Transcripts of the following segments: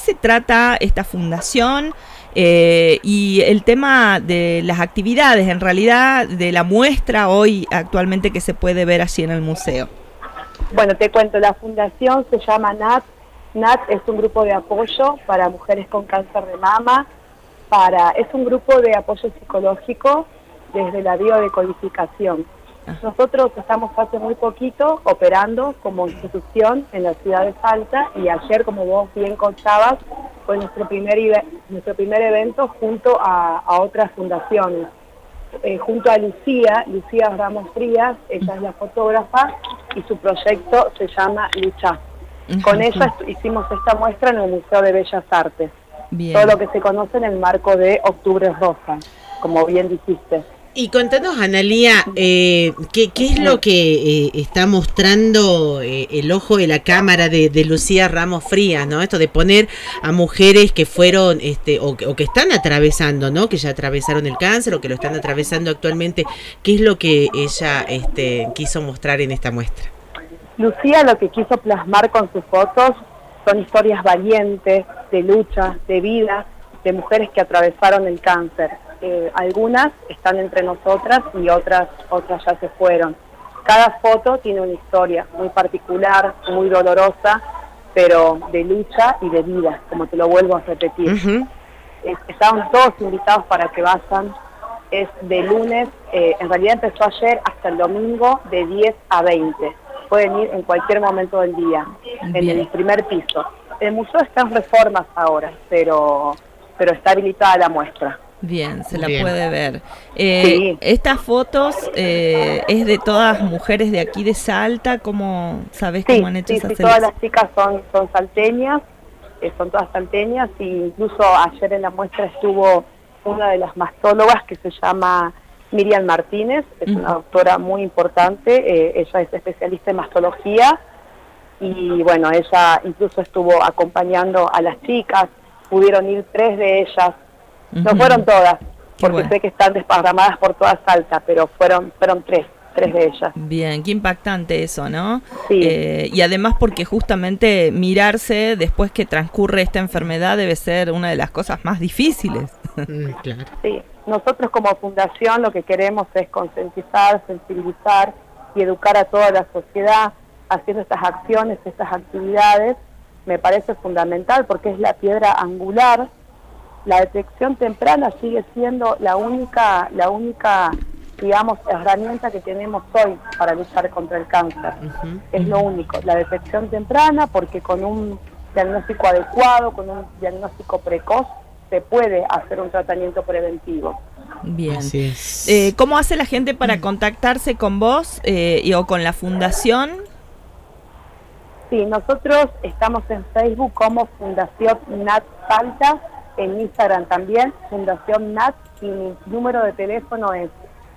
se trata esta fundación y el tema de las actividades, en realidad, de la muestra hoy actualmente que se puede ver allí en el museo? Bueno, te cuento, la fundación se llama NAT. NAT es un grupo de apoyo para mujeres con cáncer de mama, es un grupo de apoyo psicológico desde la biodecodificación. Nosotros estamos hace muy poquito operando como institución en la ciudad de Salta y ayer, como vos bien contabas, fue nuestro primer evento junto a otras fundaciones. Junto a Lucía Ramos Frías, ella es la fotógrafa y su proyecto se llama Lucha. Con ella hicimos esta muestra en el Museo de Bellas Artes. Bien. Todo lo que se conoce en el marco de Octubre Rosa, como bien dijiste. Y contanos, Analía, ¿qué es lo que está mostrando el ojo de la cámara de Lucía Ramos Frías, ¿no? Esto de poner a mujeres que fueron, o que están atravesando, ¿no? Que ya atravesaron el cáncer o que lo están atravesando actualmente. ¿Qué es lo que ella quiso mostrar en esta muestra? Lucía lo que quiso plasmar con sus fotos son historias valientes, de lucha, de vida, de mujeres que atravesaron el cáncer. Algunas están entre nosotras y otras ya se fueron. Cada foto tiene una historia muy particular, muy dolorosa, pero de lucha y de vida, como te lo vuelvo a repetir. Estaban todos invitados para que vayan. Es de lunes, en realidad empezó ayer hasta el domingo de 10 a 20. Pueden ir en cualquier momento del día, en el primer piso. El museo está en reformas ahora, pero está habilitada la muestra. Bien, se la puede ver. Sí. Estas fotos es de todas mujeres de aquí de Salta, ¿cómo sabes cómo han hecho esa selección? Todas las chicas son salteñas, son todas salteñas, y incluso ayer en la muestra estuvo una de las mastólogas que se llama Miriam Martínez, es una doctora muy importante, ella es especialista en mastología, y bueno, ella incluso estuvo acompañando a las chicas, pudieron ir 3 de ellas. No fueron todas, porque sé que están desparramadas por toda Salta, pero fueron 3 de ellas. Bien, qué impactante eso, ¿no? Sí. Y además porque justamente mirarse después que transcurre esta enfermedad debe ser una de las cosas más difíciles. Claro. Sí, nosotros como fundación lo que queremos es concientizar, sensibilizar y educar a toda la sociedad haciendo estas acciones, estas actividades. Me parece fundamental porque es la piedra angular. La detección temprana sigue siendo la única, digamos, herramienta que tenemos hoy para luchar contra el cáncer. Es lo único, la detección temprana, porque con un diagnóstico adecuado, con un diagnóstico precoz, se puede hacer un tratamiento preventivo. Bien. ¿Cómo hace la gente para contactarse con vos o con la fundación? Sí, nosotros estamos en Facebook como Fundación Nat Salta, en Instagram también, Fundación Nat, y mi número de teléfono es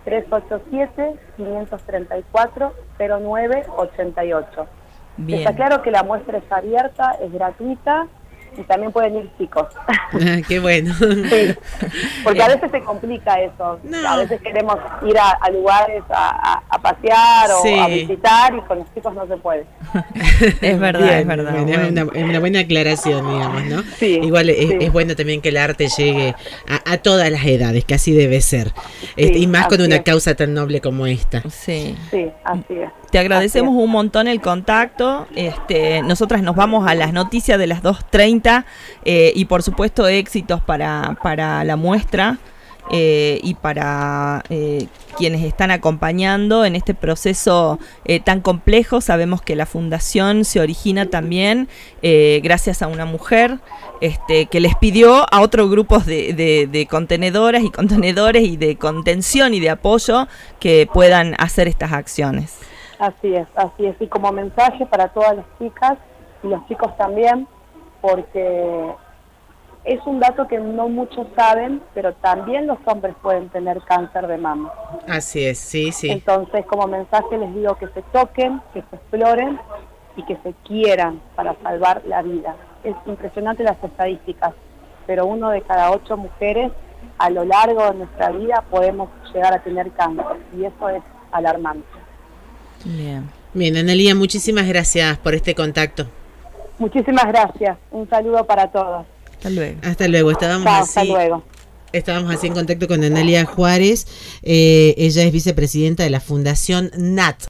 387-534-0988. Está claro que la muestra es abierta, es gratuita, y también pueden ir chicos. Qué bueno. Sí, porque a veces se complica eso. No. A veces queremos ir a lugares a pasear o a visitar, y con los chicos no se puede. Es verdad, bien, es verdad. Es una buena aclaración, digamos, ¿no? Sí, igual es bueno también que el arte llegue a todas las edades, que así debe ser. Y más con una causa tan noble como esta. Sí, así es. Te agradecemos un montón el contacto. Nosotras nos vamos a las noticias de las 2:30 y por supuesto éxitos para la muestra y para quienes están acompañando en este proceso tan complejo. Sabemos que la fundación se origina también gracias a una mujer que les pidió a otros grupos de contenedoras y contenedores y de contención y de apoyo que puedan hacer estas acciones. Así es, y como mensaje para todas las chicas y los chicos también, porque es un dato que no muchos saben, pero también los hombres pueden tener cáncer de mama. Así es, sí. Entonces, como mensaje les digo que se toquen, que se exploren y que se quieran para salvar la vida. Es impresionante las estadísticas, pero 1 de cada 8 mujeres a lo largo de nuestra vida podemos llegar a tener cáncer, y eso es alarmante. Bien, Analía, muchísimas gracias por este contacto. Muchísimas gracias. Un saludo para todos. Hasta luego. Hasta luego. Hasta luego. Estábamos así en contacto con Analia Juárez. Ella es vicepresidenta de la Fundación NAT.